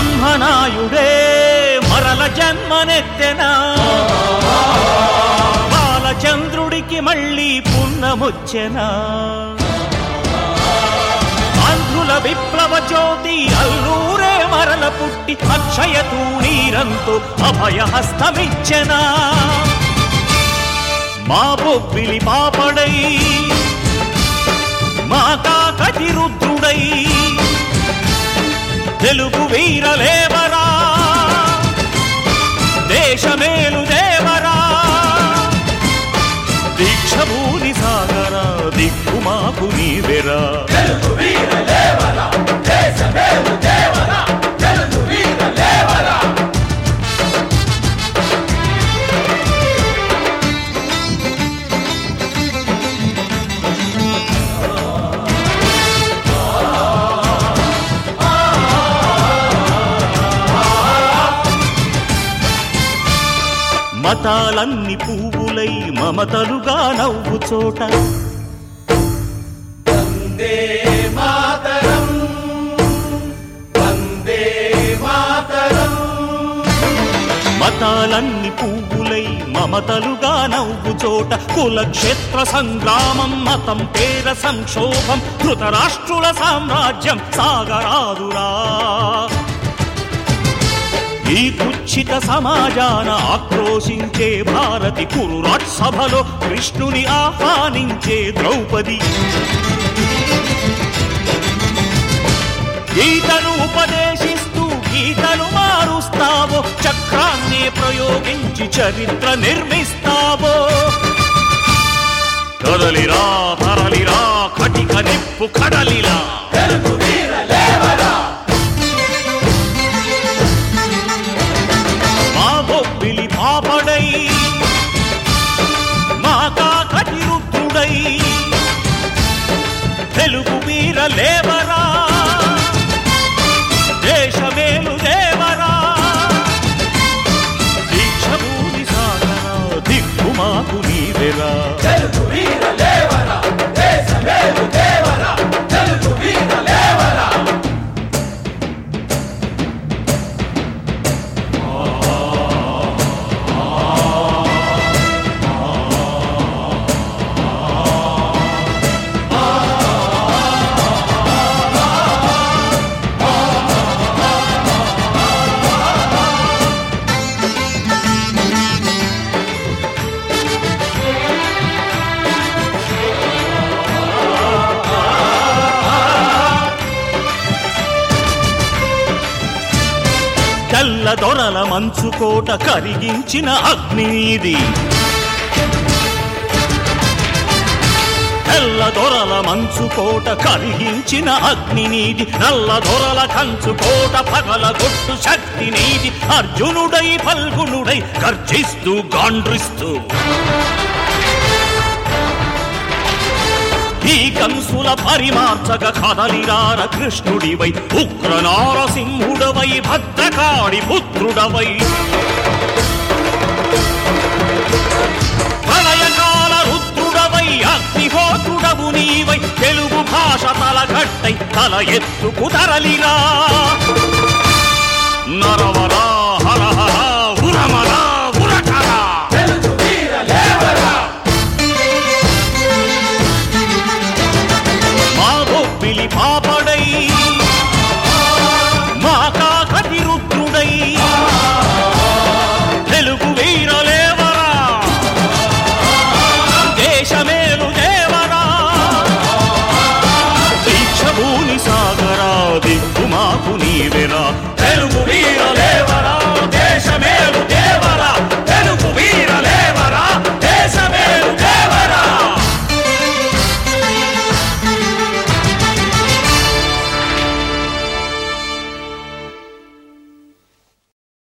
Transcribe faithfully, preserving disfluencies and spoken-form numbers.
బ్రహ్మనాయుడే మరల జన్మనెత్తెనా బాలచంద్రుడికి మళ్ళీ పున్నమొచ్చెనా ఆంధ్రుల విప్లవ జ్యోతి అల్లూరే మరల పుట్టి అక్షయ తూణీరంతో అభయహస్తమిచ్చెనా మా బొబ్బిలి పాపడై మా కాకటి రుద్రుడై తెలుగు వీరలేవరా దేశమేలు దేవరా దీక్షభూని సాగరా దిక్కుమాకు నీవెరా తెలుగు వీరలేవరా దేశమేలు దేవరా తెలుగు వీరలేవరా మతాలన్ని పువ్వులై మమతలుగా నవ్వు చోట వందే మాతరం వందే మాతరం మతాలన్ని పువ్వులై మమతలుగా నవ్వు చోట కులక్షేత్ర సంగ్రామం మతం పేర సంక్షోభం ధృతరాష్ట్రుల సామ్రాజ్యం సాగరాదురా ఈ కుచ్చిత సమాజాన ఆక్రోశించే భారతి కురురాట్ సభలో కృష్ణుని ఆహ్వానించే ద్రౌపది గీతను ఉపదేశిస్తూ గీతను మారుస్తావో చక్రాన్ని ప్రయోగించి చరిత్ర నిర్మిస్తావో కదలిరా తరలిరా కటిక నిప్పు కడలిలా తెలుగు వీరలేవరా బొబ్బిలి పాపడై మా కాకటి రుద్రుడై తెలుగు వీరలేవరా దేశమేలు దేవరా దీక్షభూమి సాగరా దిక్కుమాకు నీవెరా తెలుగు వీరలేవరా దేశమేలు దేవరా తెలుగు వీరలేవరా తెల్ల దొరల మంచుకోట కరిగించిన అగ్నిది తెల్ల దొరల మంచుకోట కరిగించిన అగ్నినీది నల్ల దొరల కంచుకోట పగలగొట్టు శక్తి నీది అర్జునుడై ఫల్గునుడై గర్జిస్తూ గాండ్రిస్తూ ఈ కంసుల పరిమార్చక కదలిరార కృష్ణుడివై ఉగ్ర నారసింహుడవై భద్రకాళి పుత్రుడవై ప్రళయకాల రుద్రుడవై అగ్నిహోత్రుడవు నీవై తెలుగు భాష తలగట్టై తల ఎత్తుకు తరలిరా